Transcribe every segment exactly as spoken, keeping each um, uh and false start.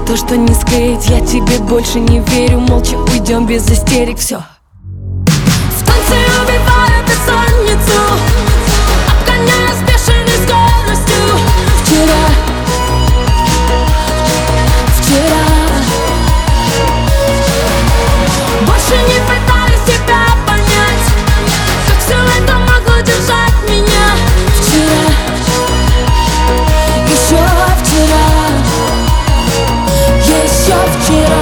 то, что не склеить. Я тебе больше не верю, молча уйдем без истерик. Все. В танце убиваю бессонницу, обгоняя с бешеной скоростью. Вчера, вчера, больше не пытаюсь тебя понять, как все это могло держать меня. вчера, еще вчера, еще вчера.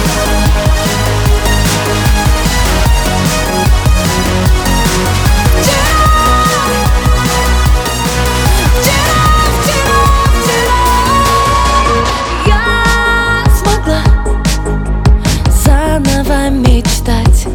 Мечтать.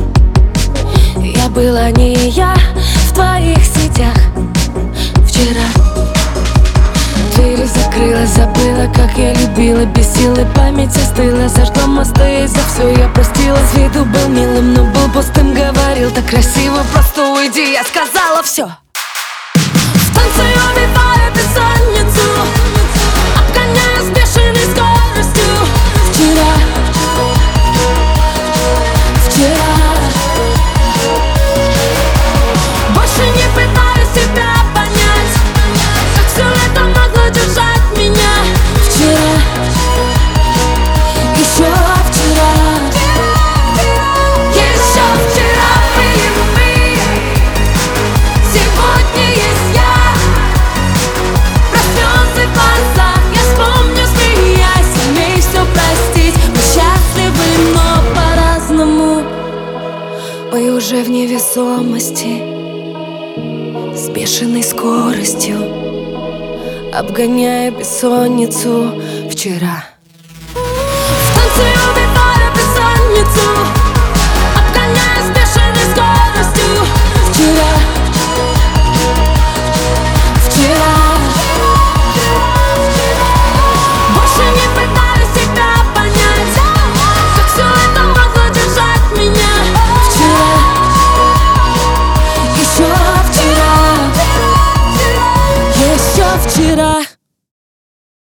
Я была не я в твоих сетях. Вчера двери закрыла, забыла, как я любила. Без силы память остыла, сожгла мосты, и за все я простила. С виду был милым, но был пустым. Говорил так красиво, просто уйди, я сказала все. В танце убиваю бессонницу, обгоняя с бешеной скоростью. Вчера, больше не пытаюсь тебя понять, как все это могло держать меня. вчера, еще вчера, еще вчера были мы, сегодня есть я. Про слезы в глазах я вспомню, смеясь, умей все простить. Мы счастливы, но по-разному. Мы уже в невесомости, с бешеной скоростью, обгоняя бессонницу. Вчера. в танце убиваю бессонницу, обгоняя с бешеной скоростью. Вчера, вчера, больше не пытаюсь тебя понять, как все это могло держать меня. вчера, еще вчера, еще вчера.